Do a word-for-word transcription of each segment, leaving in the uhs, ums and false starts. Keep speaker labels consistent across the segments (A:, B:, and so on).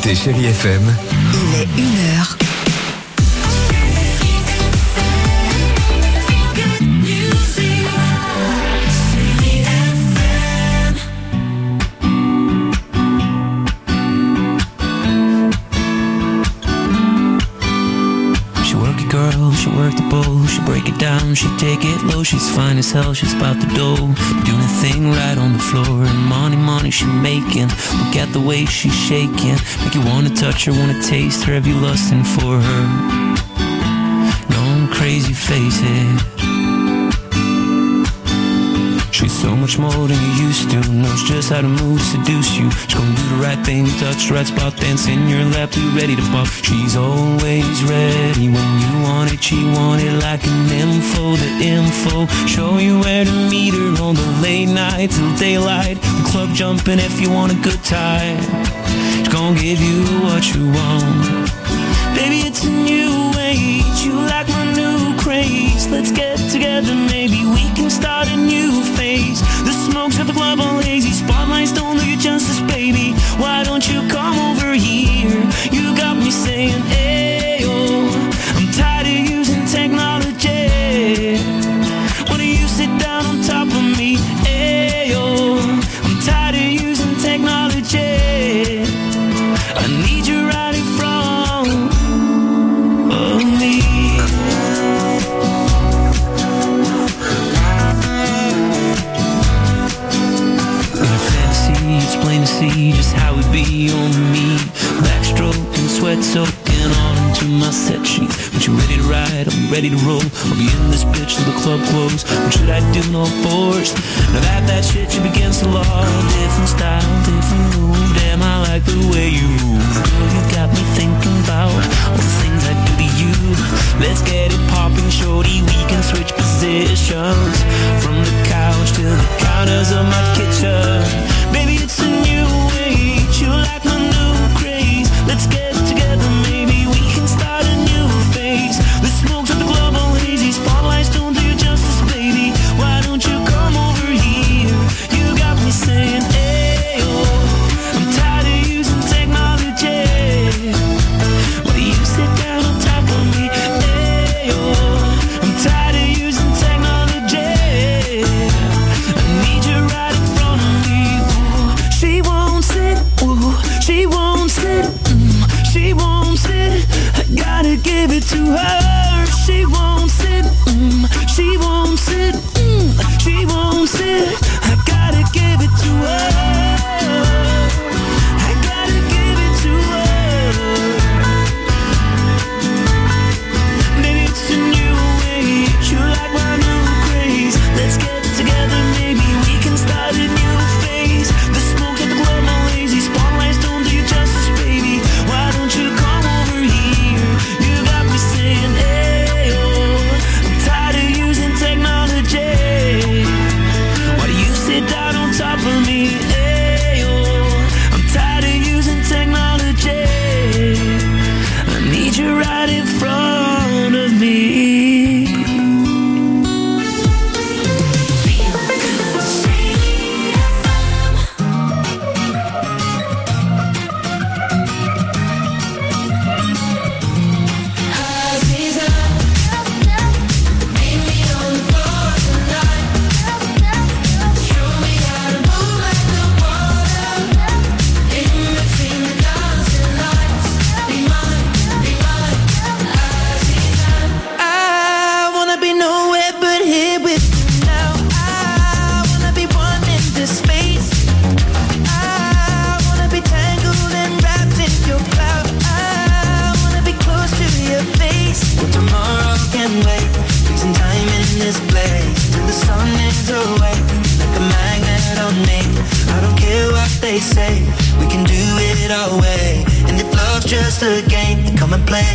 A: écoutez Chérie F M.
B: Il est une heure.
C: She work the bowl, she break it down, she take it low. She's fine as hell, she's about the dough, doing a thing right on the floor. And money, money she making, look at the way she's shaking, make you wanna touch her, wanna taste her, have you lusting for her? Going crazy, face it. She's so much more than you used to, knows just how to move, seduce you. She's gonna do the right thing, touch the right spot, dance in your lap, too ready to pop. She's always ready when you want it, she want it like an info, the info. Show you where to meet her on the late night till daylight. The club jumping if you want a good time. She's gonna give you what you want. Baby, it's a new age, you like my new craze. Let's get together, maybe we can start a new phase. The smoke's got the club all hazy, spotlights don't do you justice, baby. Why don't you come over here? You got me saying, ayo, I'm tired of using technology. Why don't you sit down on top of me? Ayo, I'm tired of using technology. I need you right in front of me. It's plain to see just how it be on me. Backstroke and sweat soaking on into my set sheet. When you ready to ride, I'm ready to roll. I'll be in this bitch till the club close. What should I do? No force. Now that that shit you begins to law. Different style, different move. Damn, I like the way you move. Girl, you got me thinking about all the things I do to you. Let's get it popping, shorty. We can switch positions from the couch to the counters of my kitchen. Baby, it's a new age, you like my new craze. Let's get together, maybe we can start a new phase. The smoke's at the club all hazy, spotlights don't do you justice, baby. Why don't you come over here? You got me saying, ayo, I'm tired of using technology. Why do you sit down on top of me? Ayo, I'm tired of using technology. I need you right in front of me. She won't sit, ooh, she won't sit, mm, she won't sit. I gotta give it to her. She won't sit, mm, she won't sit, mm, she won't sit. I gotta give it to her. I gotta give it to her. Baby, it's a new age. You like my new craze. Let's get together, maybe we can start a new phase. The smoke's at the club all lazy, spotlights don't do you justice, baby. Why don't you come over here? You got me saying, ayo, I'm tired of using technology. Why do you sit down on top of me? Ayo, I'm tired of using technology. I need you right in front of me.
D: They say we can do it our way, and if love's just a game, then come and play.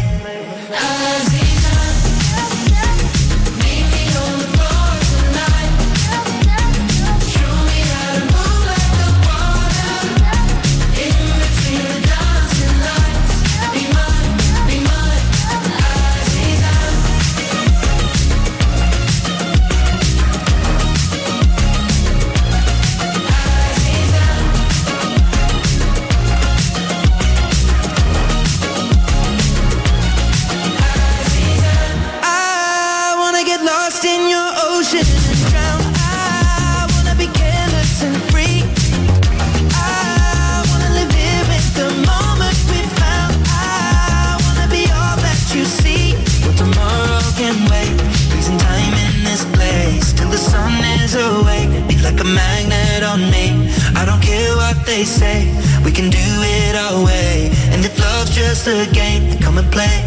D: a game, then come and play.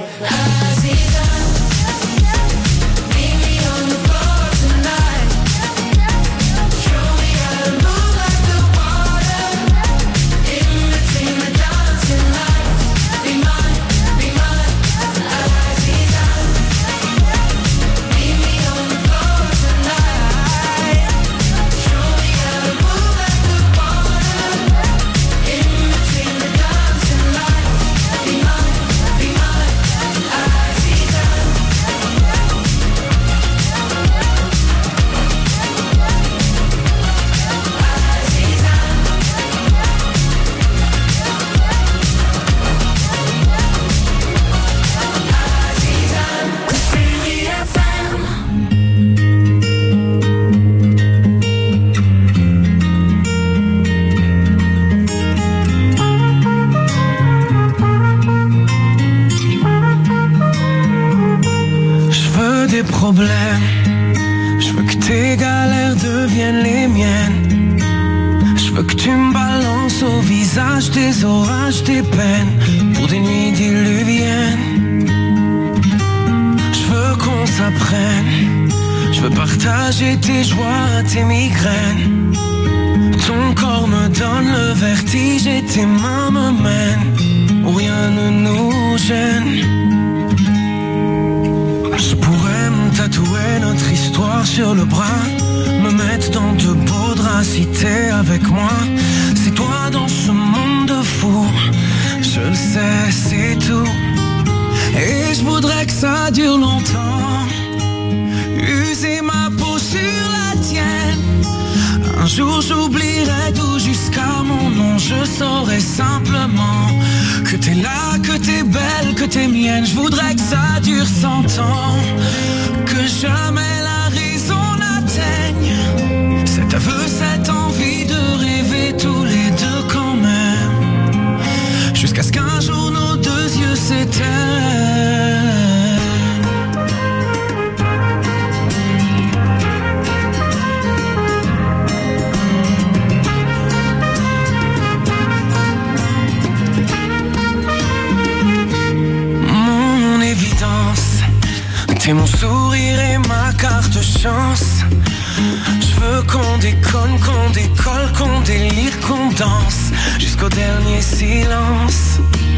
A: Je veux que tes galères deviennent les miennes. Je veux que tu me balances au visage tes orages, tes peines pour des nuits diluviennes. Je veux qu'on s'apprenne. Je veux partager tes joies, tes migraines. Ton corps me donne le vertige et tes mains me mènent où rien ne nous gêne. Je pourrais me tatouer notre histoire sur le bras, me mettre dans de beaux draps si t'es avec moi. C'est toi dans ce monde de fou, je le sais, c'est tout. Et je voudrais que ça dure longtemps, user ma peau sur la tienne. Un jour j'oublierai tout jusqu'à mon nom, je saurai simplement que t'es là, que t'es belle, que t'es mienne. Je voudrais que ça dure cent ans, que jamais la raison n'atteigne cet aveu, cette envie de rêver tous les deux quand même, jusqu'à ce qu'un jour nos deux yeux s'éteignent. T'es mon sourire et ma carte chance. Je veux qu'on déconne, qu'on décolle, qu'on délire, qu'on danse jusqu'au dernier silence.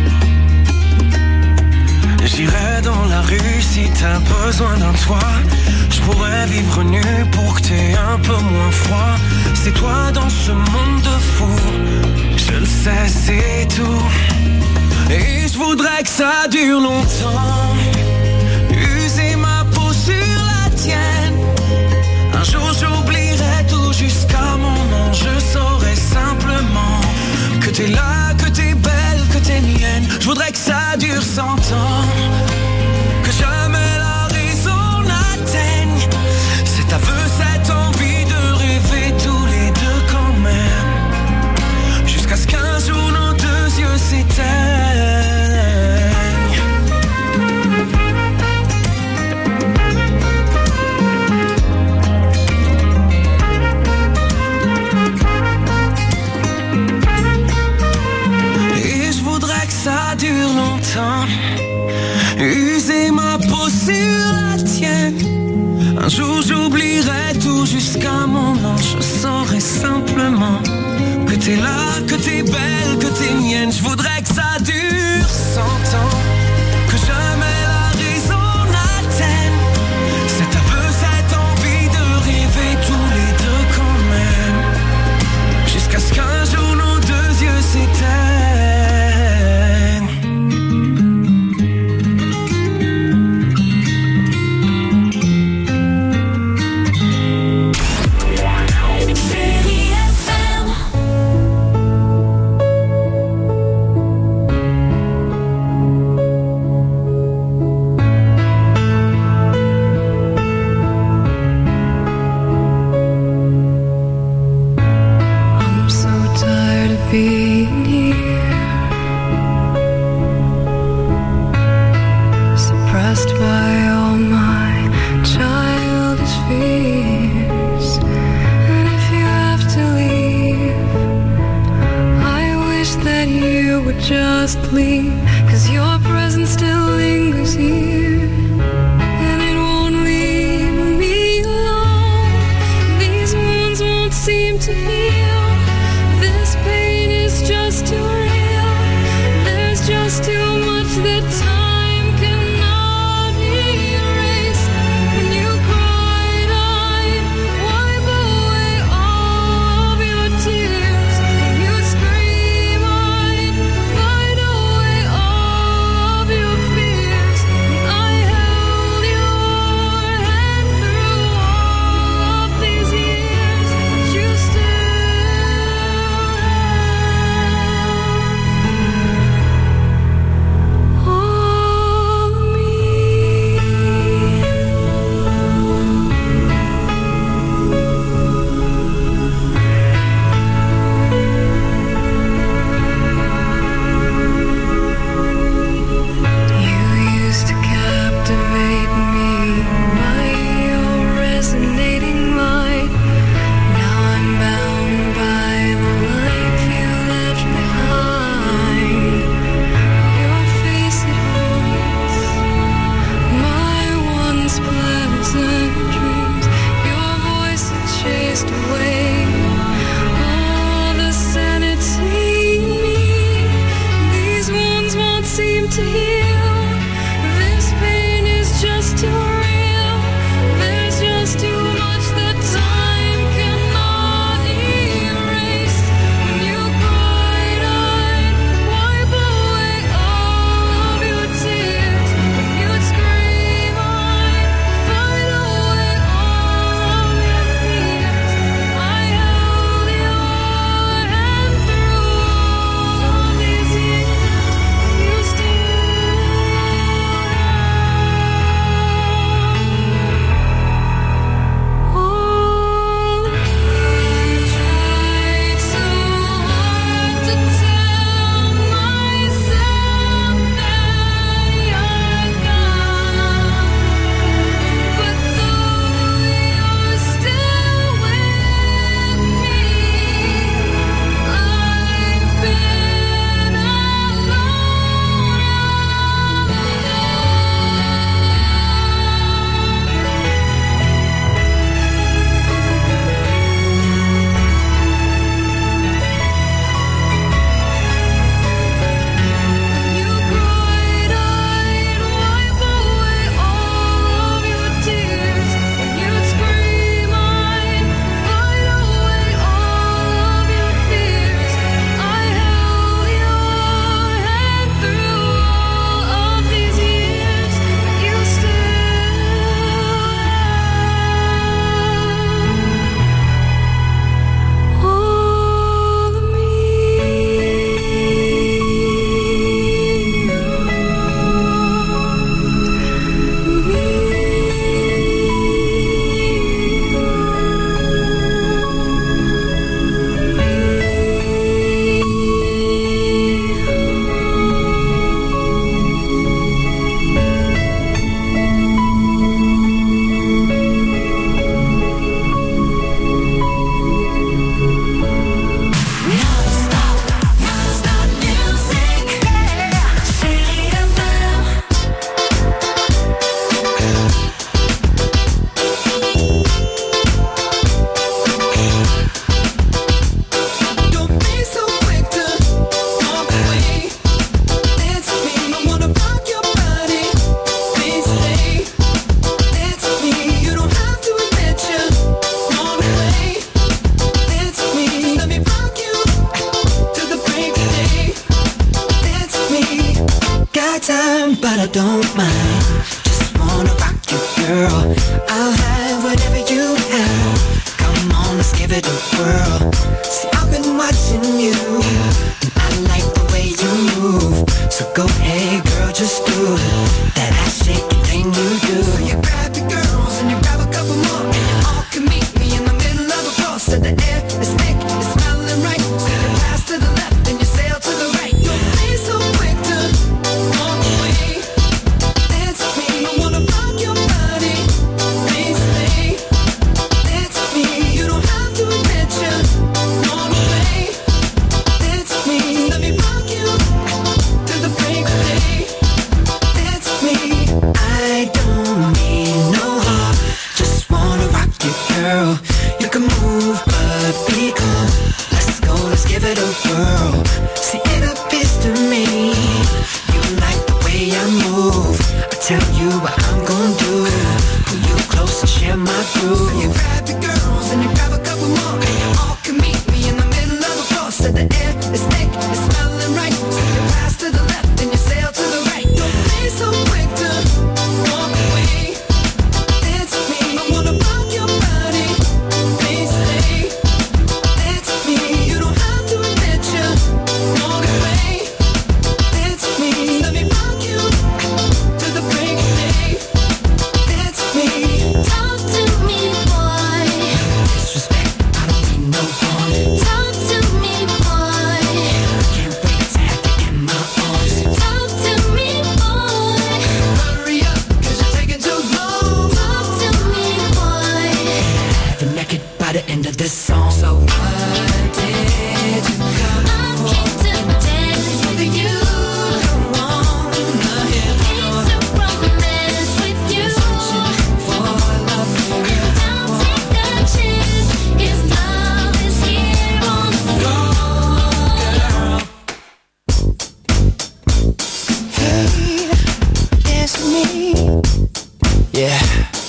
A: J'irai dans la rue si t'as besoin d'un toit. Je pourrais vivre nu pour que t'aies un peu moins froid. C'est toi dans ce monde de fou, je le sais, c'est tout. Et je voudrais que ça dure longtemps, user ma peau sur la tienne. Un jour j'oublierai tout jusqu'à mon nom, je saurai simplement que t'es là, que t'es belle, que t'es mienne. Je voudrais que ça dure cent ans, que jamais la raison n'atteigne cet aveu, cette envie de rêver tous les deux quand même, jusqu'à ce qu'un jour nos deux yeux s'éteignent. Ça dure longtemps, user ma peau sur la tienne. Un jour j'oublierai tout jusqu'à mon nom, je saurai simplement que t'es là, que t'es belle, que t'es mienne. Je voudrais que ça dure cent ans, que jamais la raison n'atteigne cet aveu, cette envie de rêver tous les deux quand même, jusqu'à ce qu'un jour nos deux yeux s'éteignent.
E: plea, 'cause your presence still lingers here, and it won't leave me alone. These wounds won't seem to heal. This pain is just too real. There's just too much that time cannot erase. When you cried, I'd wipe away all of your tears. When you scream, I'd fight away all of your fears. I held your hand through all of these years, but you still all of me. You used to captivate me by your resonating light. Now I'm bound by the life you left behind. Your face, it haunts my once pleasant dreams. Your voice, it chased away all the sanity in me. These wounds won't seem to heal. This pain is just too real. There's just too much that time cannot erase. When you cried, I'd wipe away all of your tears. When you'd scream, I'd fight away all of your fears. I held your hand through all these years. You still all of me. Tried so hard to tell myself that you're gone, but though you're still with me, I've been alone You cried, I'd wipe away all of your tears. When you'd scream, I'd fight away all of your fears. I held your hand through all of these years, but you still all of me. Don't be so quick to walk away. It's me. I wanna rock your body. Please stay. It's me. You don't have to admit you want away. It's me. Just let me rock you to the break of day. It's me. Got time, but I don't mind. Just wanna rock you, girl. I'll have whatever you have. Come on, let's give it a whirl. See, I've been watching you, and I like the way you move. So go ahead, girl, just do it. That ass shaking thing you do. So you grab your girls and you grab a couple more, and you all can meet me in the middle of the floor. So the air is thick, it's smelling right. So you pass to the left and you sail to the right. Don't be so quick to walk away. It's me. I wanna rock your body. Please stay. It's me. You don't have to admit you want away. It's me. Let me rock you to
A: tell you what I'm gonna do. Pull you close and share my groove. So you grab your girls and you grab a couple more, and you all can meet me in the middle of the floor. So the air is thick, it's smelling right. So you pass to the left and you sail to the right. Don't be so quick to walk away. It's me, I wanna rock your body. Please stay. It's me, you don't have to admit you walk away. It's me, let me rock you to the break of day. It's me.
E: Talk to me, boy.
A: Disrespect, I don't mean no harm.
E: Talk to me, boy.
A: Can't wait to have you in my arms.
E: Talk to me, boy.
A: Hurry up, cause you're taking too long.
E: Talk to me, boy.
A: Have you naked by the end of this song. So what did you come
E: I'm keen to dance with you.
A: Come on, ahead,
E: Keen to romance with you.
A: for love for you.
E: Don't take a chance if love is here on the floor.
A: It's me. Yeah.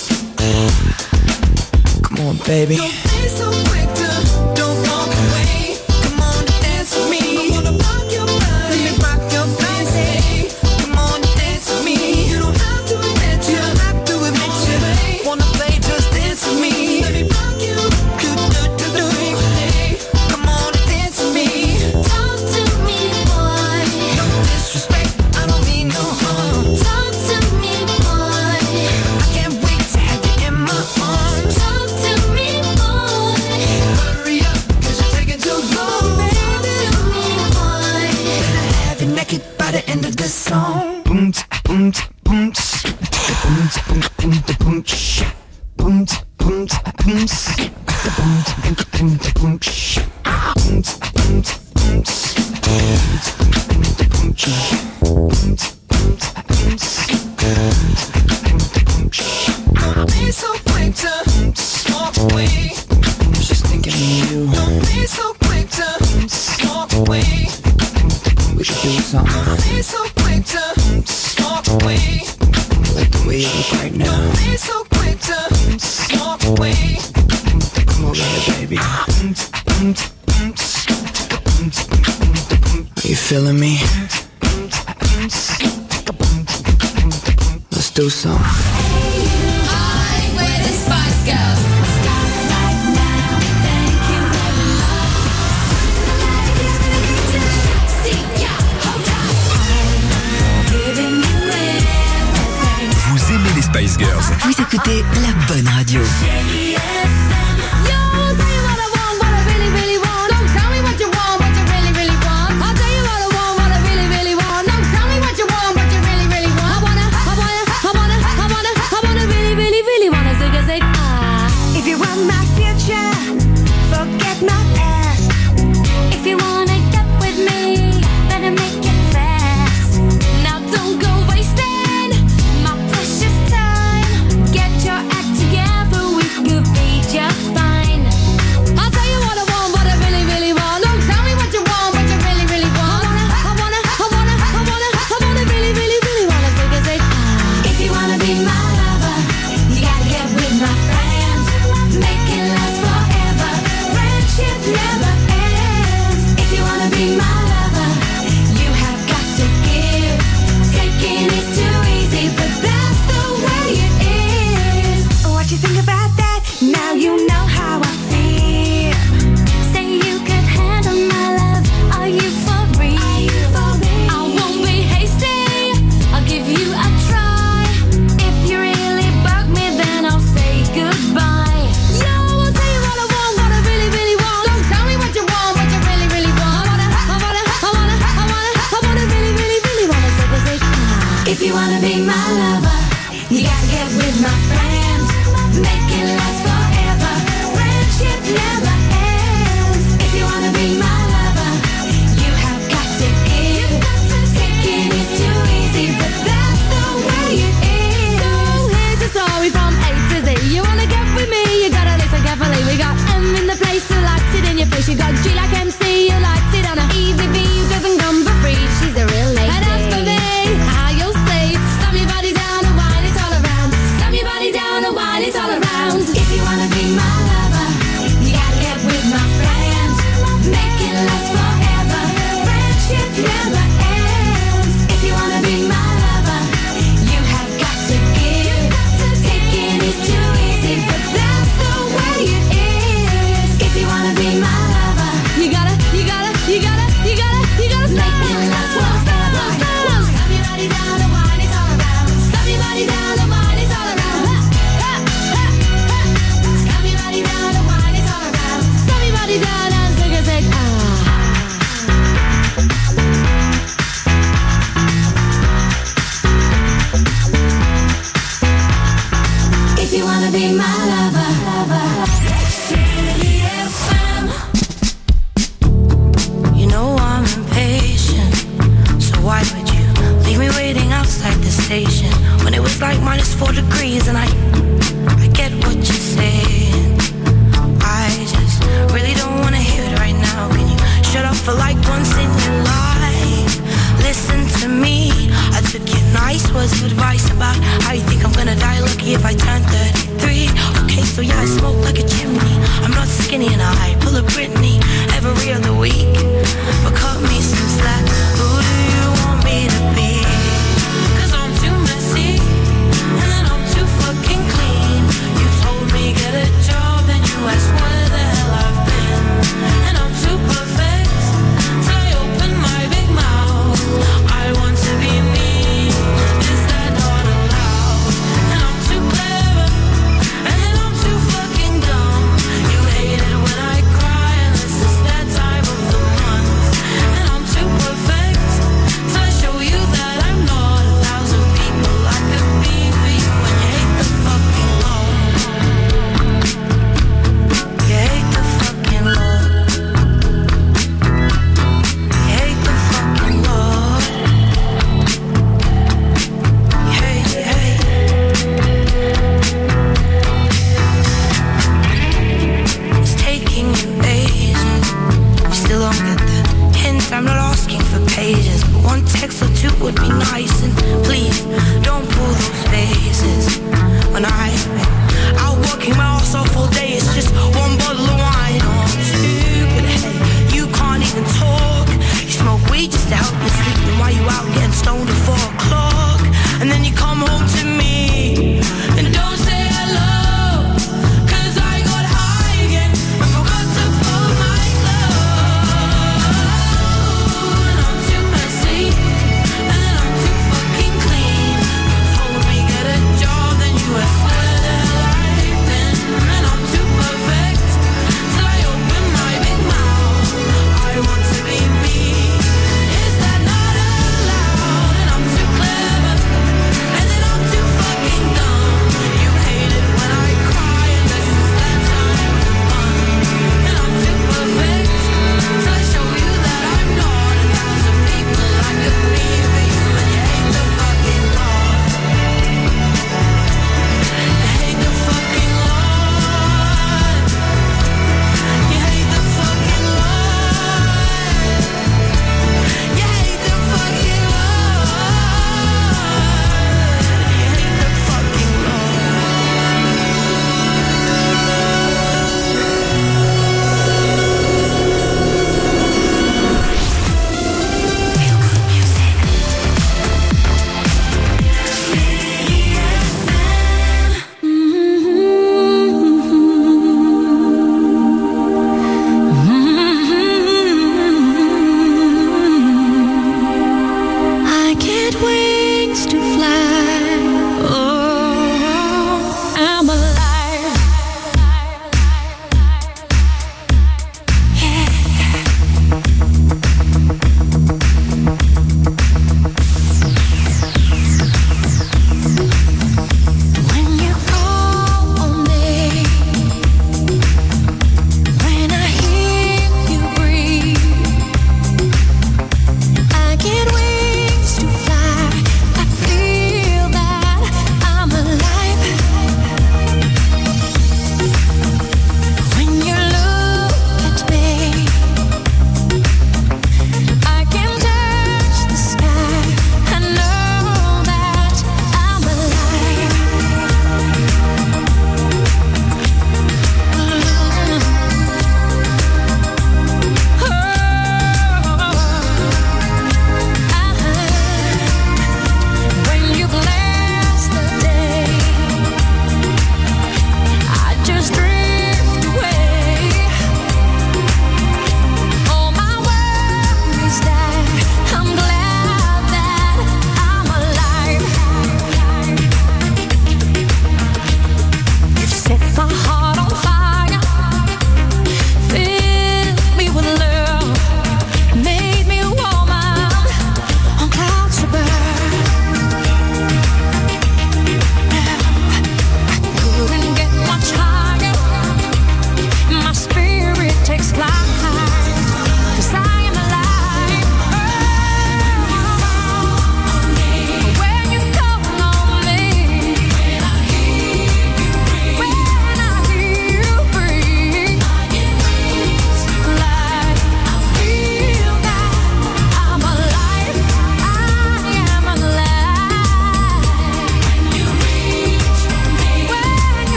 A: Come on, baby. Don't be so quick to don't walk away. Come on, dance with me. I wanna rock your body. Let me rock your body. Come on, dance with me. You don't have to admit you. Don't have to admit you. Wanna play, just dance with me. Let me rock you. Do do do do. Come on, dance with me.
E: Talk to me, boy.
A: No disrespect, I don't mean no harm.
E: Talk to me, boy.
A: I can't wait to have you in my arms.
E: Talk to me, boy.
A: Hurry up, cause you're taking too long.
E: Talk to me, boy.
A: Have you naked by the end of this song. Boom, boom, boom, boom, boom, boom, boom, boom, boom, boom, Don't be so quick to walk away. I'm just thinking of you. Don't be so quick to walk away. We should do something. Don't be so quick to walk away. Like the way you look right now. Don't be so quick to walk away. Come over here, baby. Are you feeling me? Let's do something.
E: Hi, we're the Spice Girls. Start right now. Thank you very much. See ya, hold on. I'm giving you everything.
F: Vous aimez les Spice Girls.
B: Vous écoutez la bonne radio.
E: Yo, I'll tell you what I want, what I really, really want. Don't tell me what you want, what you really, really want. I'll tell you what I want, what I really, really want. Don't tell me what you want, what you really, really want. I wanna, I wanna, I wanna, I wanna, I wanna really, really, really wanna zig a zig ah.
G: If you want my future, forget my past.
E: If you wanna get with me, better make it fast. Now don't go wasting my precious time. Get your act together, we could be just fine. I'll tell you what I want, what I really, really want. Don't tell me what you want, what you really, really want. I wanna, I wanna, I wanna, I wanna, I wanna really, really, really wanna zig a zig ah. If you wanna be my lover, you gotta get with my friends. Make it last forever. Friendship never ends. If you wanna be my lover, you have got to give. Taking is too easy, but that's the way it is.
G: What you think about that? Now you know how I feel.
E: Say you could handle my love. Are you for real? I won't be hasty. I'll give you a try. If you really bug me, then I'll say goodbye. Yo, I'll tell you what I want, what I really, really want. Don't tell me what you want, what you really, really want. I wanna, I wanna, I wanna, I wanna, I wanna really, really, really wanna zig a zig ah. If you wanna be my lover, you gotta get with my friends. Make it last forever. Friendship never ends. If you wanna be my lover, you have got to give. Taking is too easy, but that's the way it is. So here's the story from A to Z. You wanna get with me, you gotta listen carefully. We got M in the place who likes it in your face. You got G like M C, who likes it on a easy B, who doesn't come for free. She's a real lady. And as for me, how you'll say, stop your body down.
F: conversation when it was like minus four degrees, and I, I get what you're saying. I just really don't wanna hear it right now. Can you shut up for like once in your life? Listen to me. I took your nice words of advice about how you think I'm gonna die lucky if I turn thirty-three. Okay, so yeah, I smoke like a chimney. I'm not skinny and I pull a Britney every other week. But cut me some slack. Who do you want me to be? Cause I'm too messy and then I'm too fucking clean. You told me get a job and you asked where the hell I've been. And I'm too perfect till I open my big mouth. I want to be me. Is that not allowed? And I'm too glad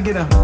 A: get up.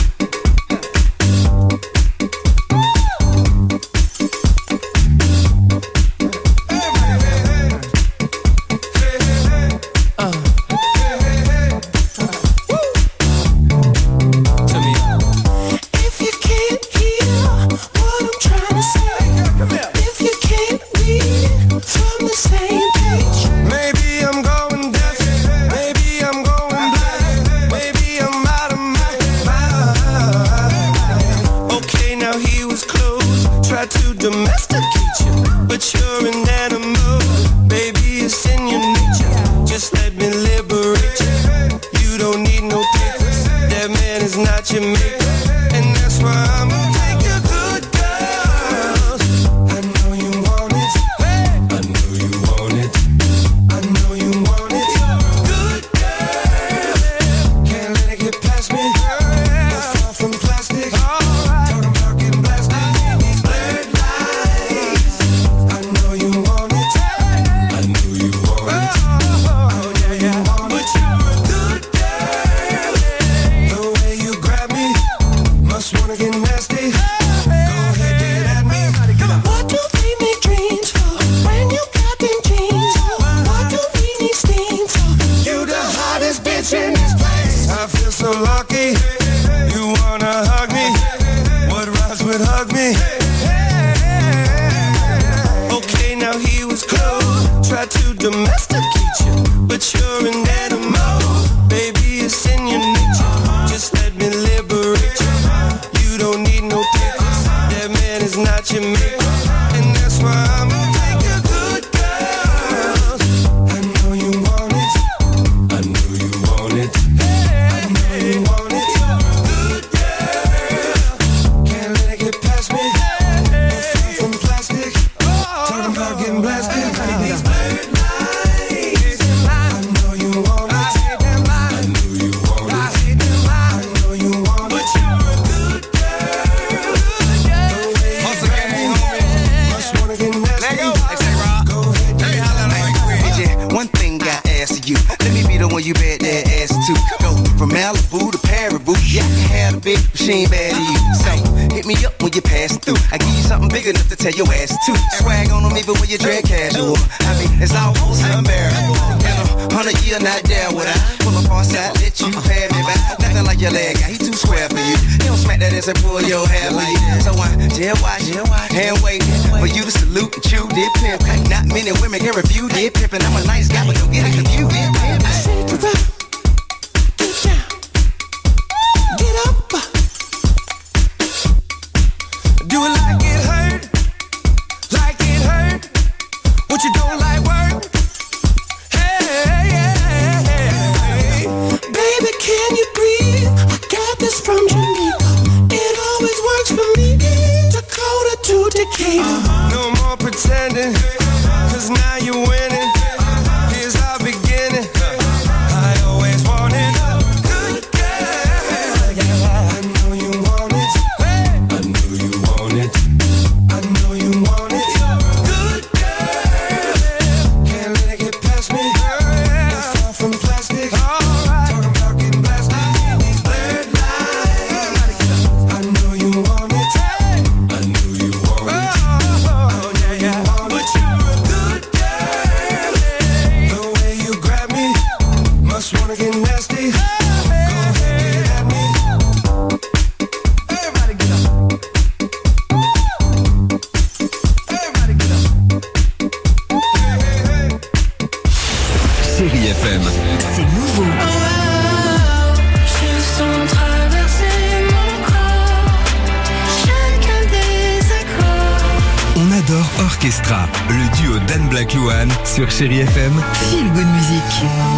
H: Sur Chérie F M.
B: Feel good music.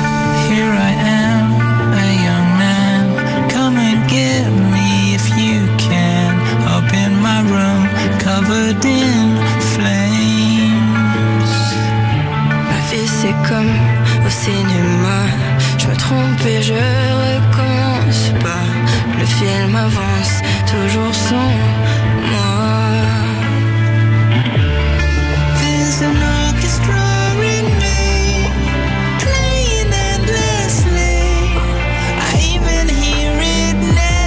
C: Here I am, a young man. Come and get me if you can. Up in my room, covered in flames.
F: Ma vie c'est comme au cinéma. Je me trompe et je recommence pas. Le film avance toujours sans moi.
C: There's an orchestra in me, playing endlessly. I even hear it now.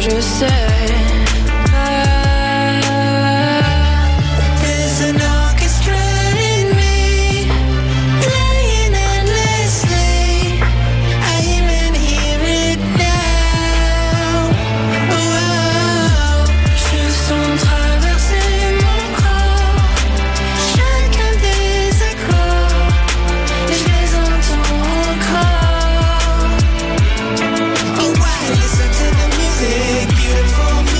F: je sais.
E: There's an orchestra in me, playing endlessly. I even hear it now. Oh, je sens traverser mon corps chacun des accords, et je les entends encore. Oh, why listen to the music, beautiful music.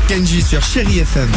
H: Kenji sur Chérie F M.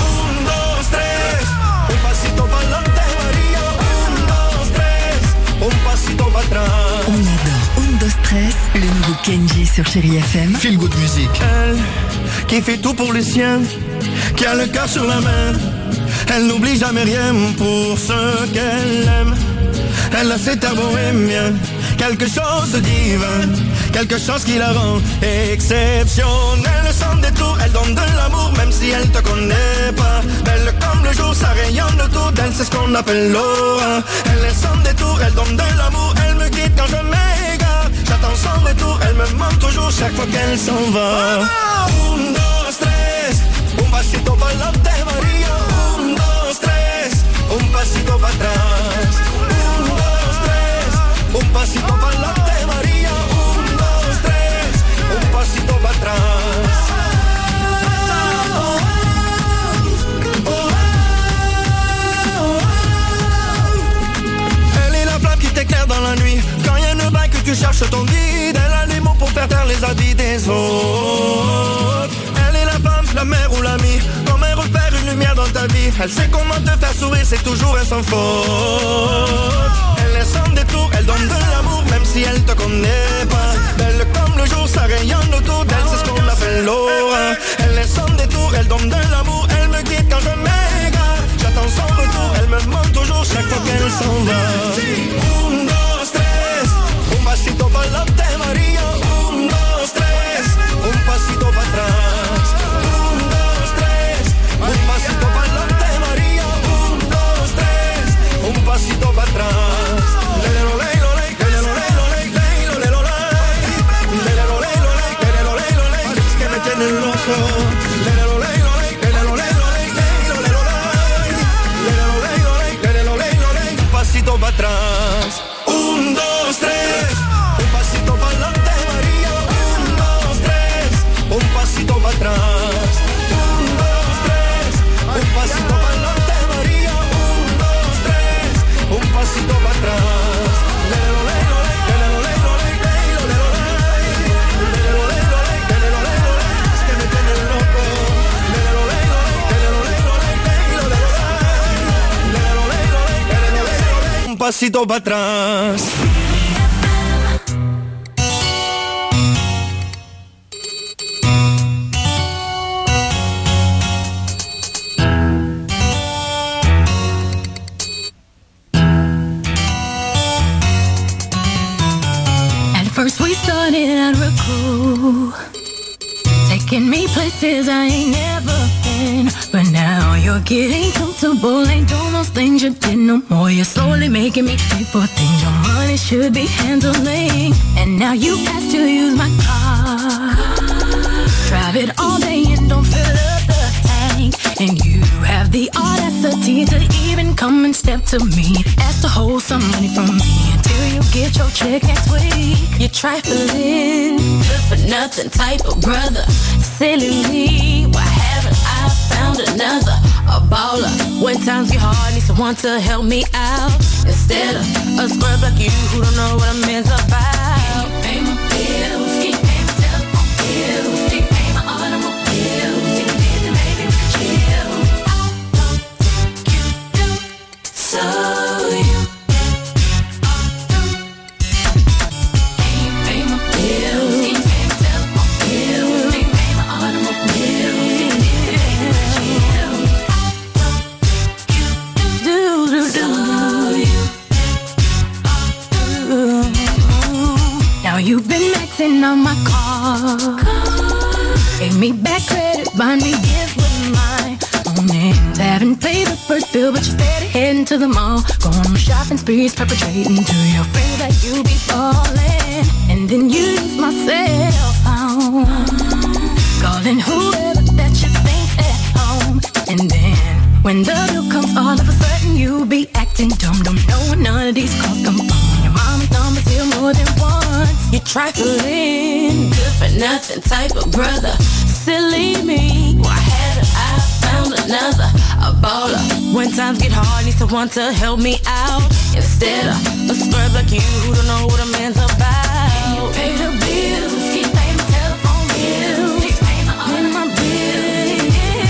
B: On adore Undo Stress, le nouveau Kenji sur Chérie F M.
H: Feel good music.
I: Elle qui fait tout pour les siens, qui a le cœur sur la main. Elle n'oublie jamais rien pour ce qu'elle aime. Elle a cet air bohémien, quelque chose de divin, quelque chose qui la rend exceptionnelle. Sans détour, elle donne de l'amour même si elle te connaît pas. Belle comme le jour, ça rayonne autour d'elle, c'est ce qu'on appelle l'aura. Elle est sans détour, elle donne de l'amour, elle me guide quand je m'égare. J'attends son retour, elle me manque toujours chaque fois qu'elle s'en va. Un, dos, tres, un pasito pa'lante María. Un, dos, tres, un pasito pa' atrás. Un, dos, tres, un pasito pa'lante María. Un, dos, tres, un pasito pa' atrás. Elle est la flamme qui t'éclaire dans la nuit. Quand y'a une bain que tu cherches ton guide, elle a les mots pour faire taire les habits des autres. Elle est la femme, la mère ou l'amie, comme un repère, une lumière dans ta vie. Elle sait comment te faire sourire, c'est toujours un sans faute. Elle est sans détour, elle donne de l'amour, même si elle te connaît pas. Belle comme le jour, ça rayonne autour d'elle, c'est ce qu'on appelle l'aura. Elle est sans détour, elle donne de l'amour, elle me guide quand je m'égare. J'attends son retour, elle me demande toujours chaque fois qu'elle s'en va. Un, dos, tres, un pasito pa'lante María. Un, dos, tres, un pasito pa' atrás. Un, dos, tres, un pasito pa'lante María. Un, dos, tres, un pasito pa' atrás. Lelelo, lelo, ley, lelelo, lelo, ley, lelo, lelo, ley. Lelelo, lelo, ley, lelelo, lelo, ley. Es que me tienen loco. Lelelo, lelo, ley, lelelo, lelo, ley, lelo, lelo, ley. Lelelo, lelo, ley, lelelo, lelo, ley. Un pasito pa' atrás. Un, dos, tres, un pasito pa'lante María. Un, dos, tres, un pasito pa' atrás. Un, dos, tres, un pasito pa'lante María. Un, dos, tres, un pasito pa' atrás. Lelo, lelo, ley, lelo, lelo, ley, lelo, lelo, ley. Lelo, lelo, ley, lelo, lelo, ley. Es que me tienen loco. Lelo, lelo, ley, lelo, lelo, ley, lelo, lelo, ley. Lelo, lelo, ley, lelo, lelo, ley. Un pasito pa' atrás.
F: At first we started out real cool, taking me places I ain't never been. But now you're getting comfortable, ain't doing those things you did no more. You're slowly making me pay for things your money should be handling. And now you ask to use my car, drive it all day and don't fill up the tank. And you have the audacity to even come and step to me, ask to hold some money from me until you get your check next week. You're trifling, good for nothing type of brother. Silly me, why haven't I found another? A baller, when times get hard, need someone to help me out, instead of a scrub like you who don't know what a man's about. Can you pay my bills? Can you pay my telephone bills? Can you pay my automobiles? Can you pay the baby chill? I don't think you do, so you get all through. Can you pay my bills? Can you pay my telephone bills? Can you pay my automobiles? Can you pay the baby chill? I don't think you do, do, do, so you get all through. Now you've been maxing on my car, gave me back credit, buying me gifts with mine own names. Haven't paid the first bill, but you're steady heading to the mall, going on shopping sprees, perpetrating to your friends that you be falling. And then you use my cell phone, calling whoever that you think at home. And then when the bill comes, all of a sudden you be acting dumb. Don't know where none of these calls come from. Your mama's number's here more than once. You're trifling, good for nothing type of brother. Silly me, why haven't I found another? A baller, when times get hard, need someone to help me out, instead of a scrub like you who don't know what a man's about. Can you pay the bills? Can you pay my telephone bills? Can you pay my, all my bills?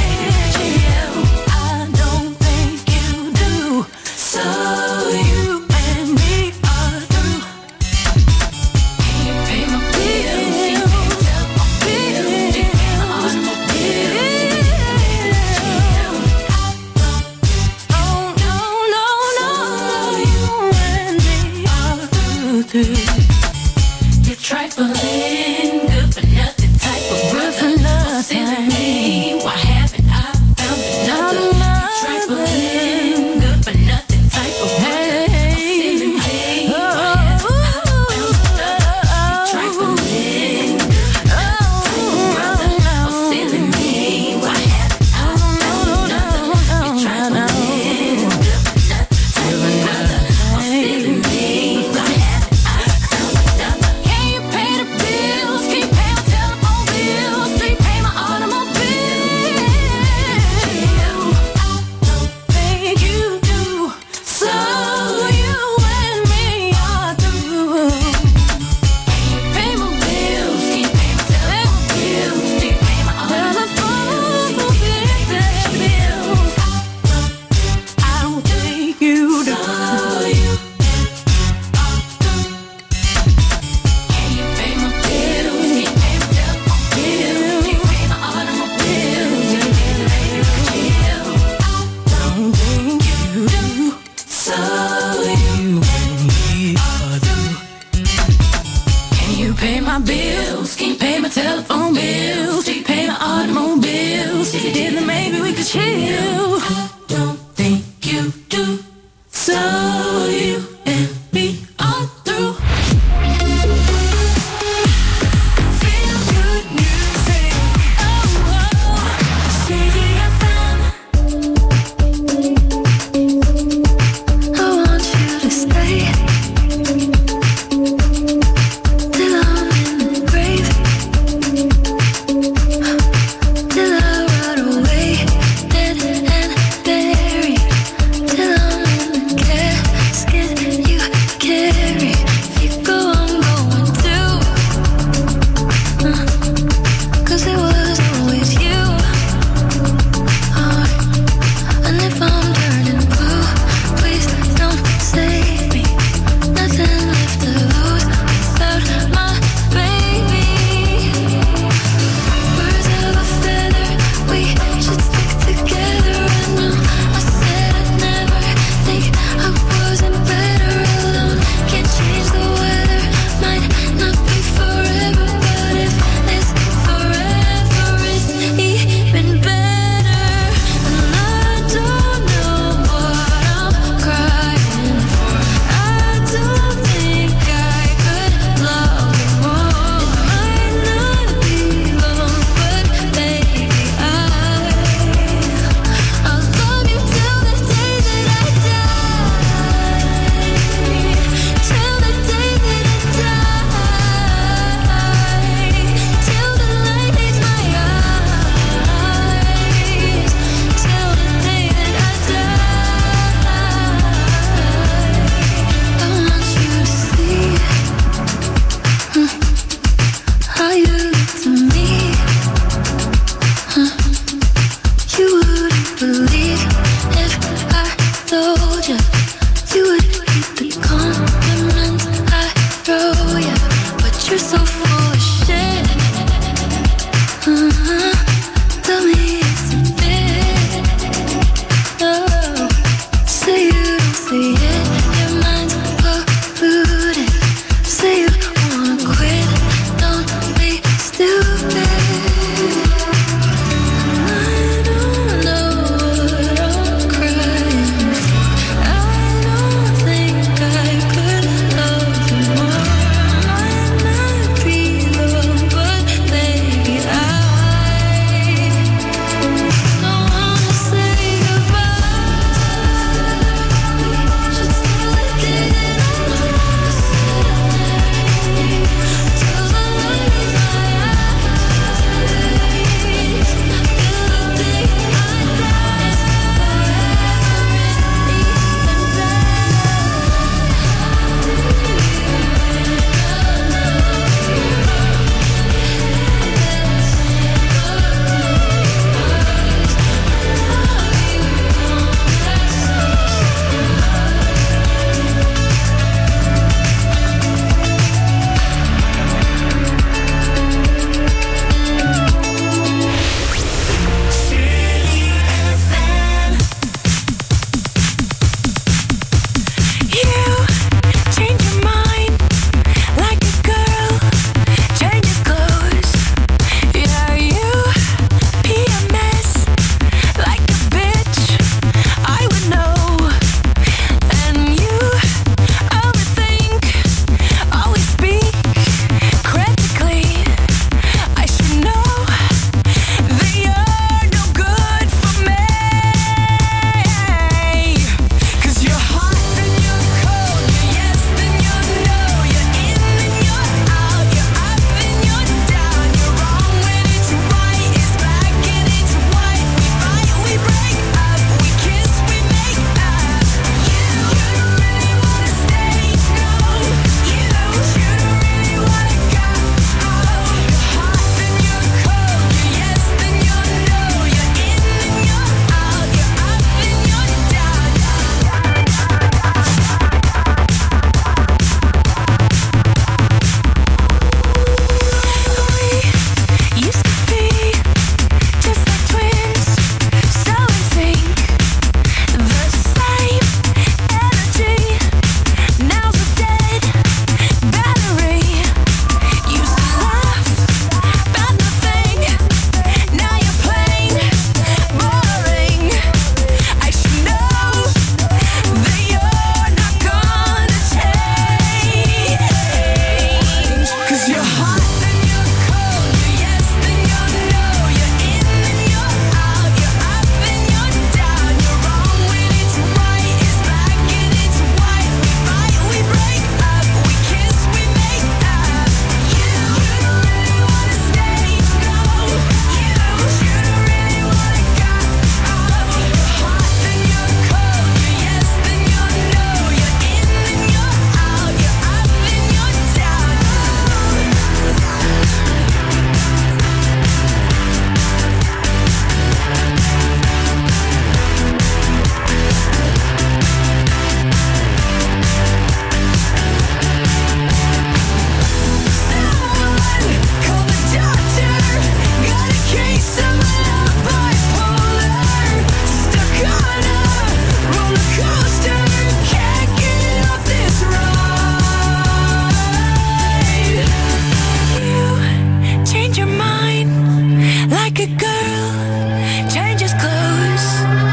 F: like a girl changes clothes.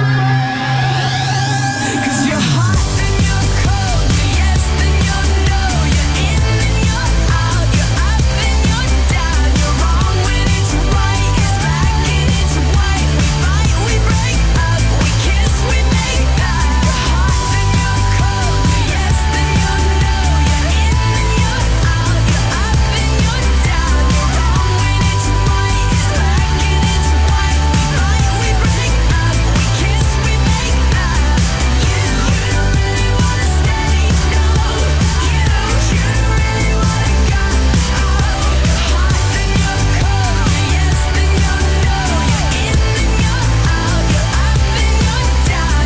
F: 'Cause you're hot then you're cold, you're yes then you're no, you're in then you're out, you're up and you're down, you're wrong when it's right, it's black and it's white. We fight, we break up, we kiss, we make up. You're hot then you're cold, you're yes then you're no, you're in then you're out, you're up and you're down, you're wrong when it's right, it's black and it's white. We fight, we break up, we kiss, we make up. You, you don't really wanna stay, no. You, you don't really wanna go. You're hot then you're cold, you're yes then you're no, you're in then you're out, you're up and you're down.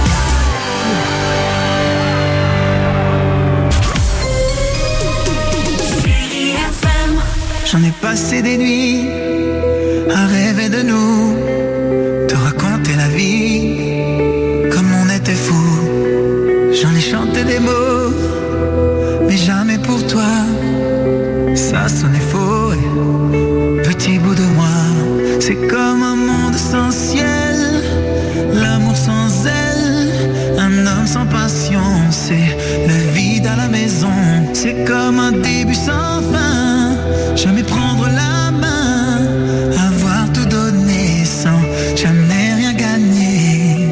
J: J'en ai passé des nuits à rêver de nous, te raconter la vie comme on était fous. J'en ai chanté des mots, mais jamais pour toi. Ça sonnait faux, et petit bout de moi. C'est comme un monde sans ciel, l'amour sans aile, un homme sans passion. C'est le vide à la maison, c'est comme un début sans fin. Jamais prendre la main, avoir tout donné sans jamais rien gagner.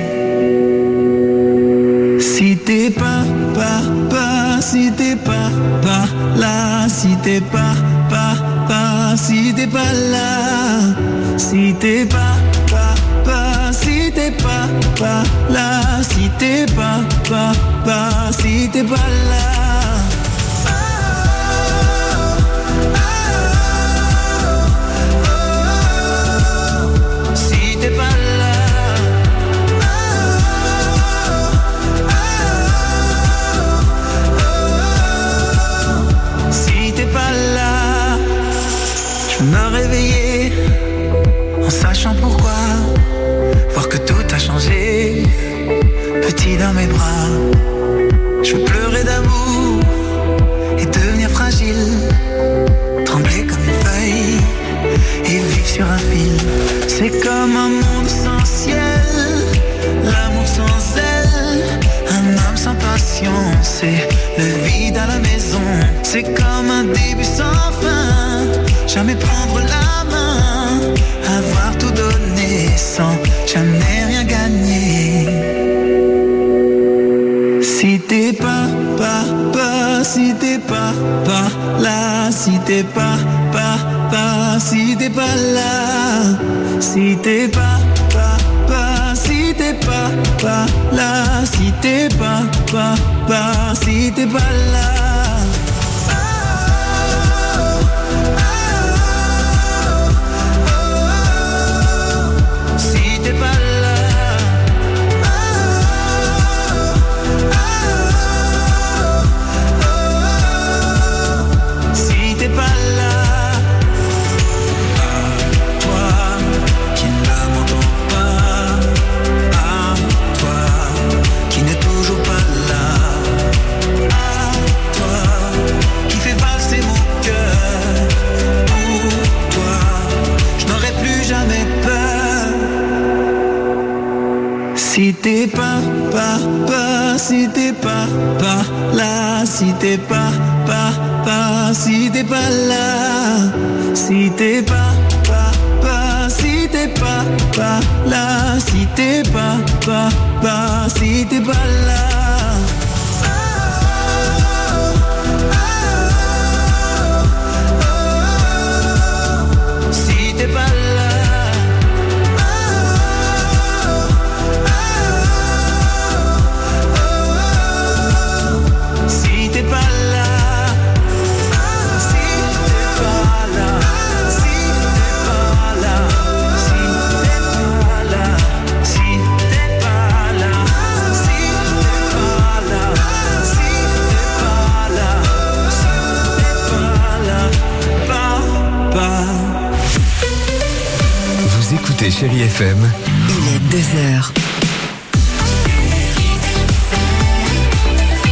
J: Si t'es pas, pas, pas, si t'es pas, pas là, si t'es pas, pas, pas, si t'es pas là, si t'es pas, pas, pas, si t'es pas, pas là, si t'es pas, pas, pas, si t'es pas là. Si t'es pas là, si t'es pas là, je me réveillais en sachant pourquoi, voir que tout a changé, petit dans mes bras. Je pleurais d'amour et devenir fragile, trembler comme une feuille et vivre sur un fil. C'est comme un monde sans ciel, l'amour sans aile, un homme sans passion. C'est le vide à la maison, c'est comme un début sans fin. Jamais prendre la main, avoir tout donné sans jamais rien gagner. Si t'es pas, pas, pas, si t'es pas, pas là, si t'es pas, pas, pas, si t'es pas là, si t'es pas, pas, pas, si t'es pas, pas là, si t'es pas, pas, pas, si t'es pas là. Si t'es pas là, si t'es pas là, à toi qui ne m'entends pas, à toi qui n'est toujours pas là, à toi qui fait valser mon cœur, pour toi je n'aurai plus jamais peur. Si t'es pas, pas, pas, si t'es pas, pas là, si t'es pas, pas, pas, si t'es pas là, si t'es pas, pas, pas, si t'es pas, pas là, si t'es pas, pas, pas, si t'es pas là. Si t'es pas là, si t'es pas là, si t'es pas là, si t'es pas là, si t'es pas là, si t'es pas là, si t'es pas là, si t'es pas là, si t'es pas là, pas, pas.
H: Vous écoutez Chérie F M.
B: Il est deux heures.